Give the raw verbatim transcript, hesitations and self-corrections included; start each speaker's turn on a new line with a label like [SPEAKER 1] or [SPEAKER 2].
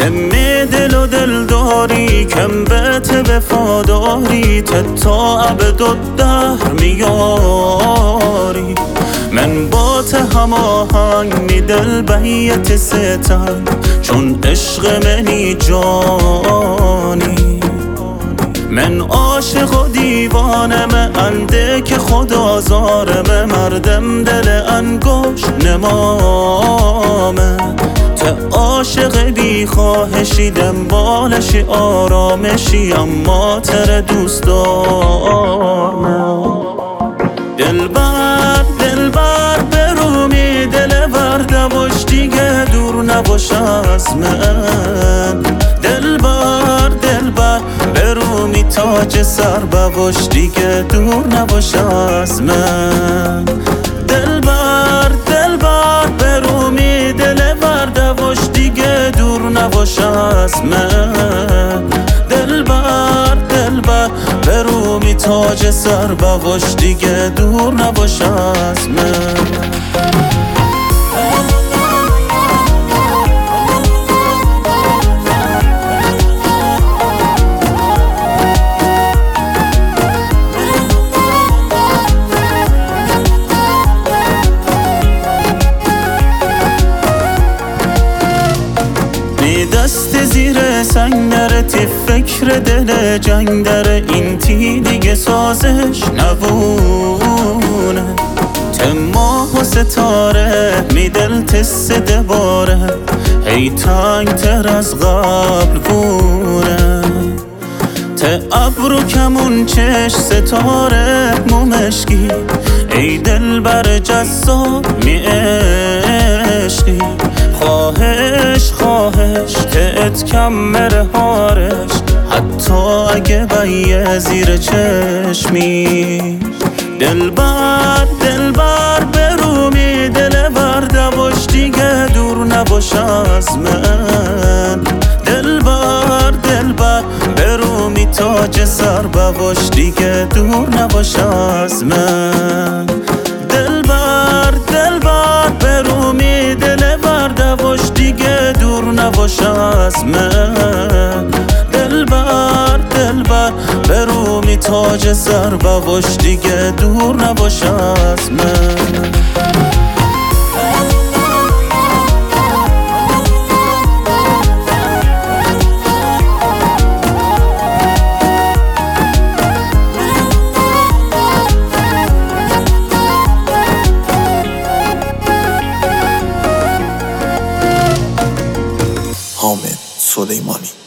[SPEAKER 1] کم دل و دل داری، کم بت وفاداری، تا ابدالدهر میاری. من با ته هماهنگ می دل بیت ستن، چون عشق منی جانی. من عاشق و دیوانم، انده که خدا زارم، مردم دل انگوش نمامه. ته عاشق بی خواهشی، دنبالشی آرامشی، اما تر دوست دارم. دلبر دلبر برومی دل ورده باش، دیگه دور نباش از من. دلبر دلبر برومی تاج سر بباش، دیگه دور نباش از من. دلبر دلبر برومی دل ورده باش، دیگه دور نباش از من. دلبر دلبر برومی تاج سر بباش، دیگه دور نباش از من. دست زیر سنگ نره، تی فکر دل جنگ داره، این تی دیگه سازش نبونه. ته ماه و ستاره می دل تس دباره، هی تنگ تر از قبل بونه. ته ابرو کمون چش ستاره مومشکی، ای دل بر جذاب می عشقی. خواهش خواهش تهت کم مره هارش، حتی اگه بیه زیر چشمی. دلبر دلبر برومی دل ورده باش، دیگه دور نباش از من. دلبر دلبر برومی تاج سر بباش، دیگه دور نباش از من. دلبر دلبر برومی دل ورده باش، دیگه دور نباش از من. دلبر دلبر برومی تاج سر بباش، دیگه دور نباش از من.
[SPEAKER 2] حامد سلیمانی.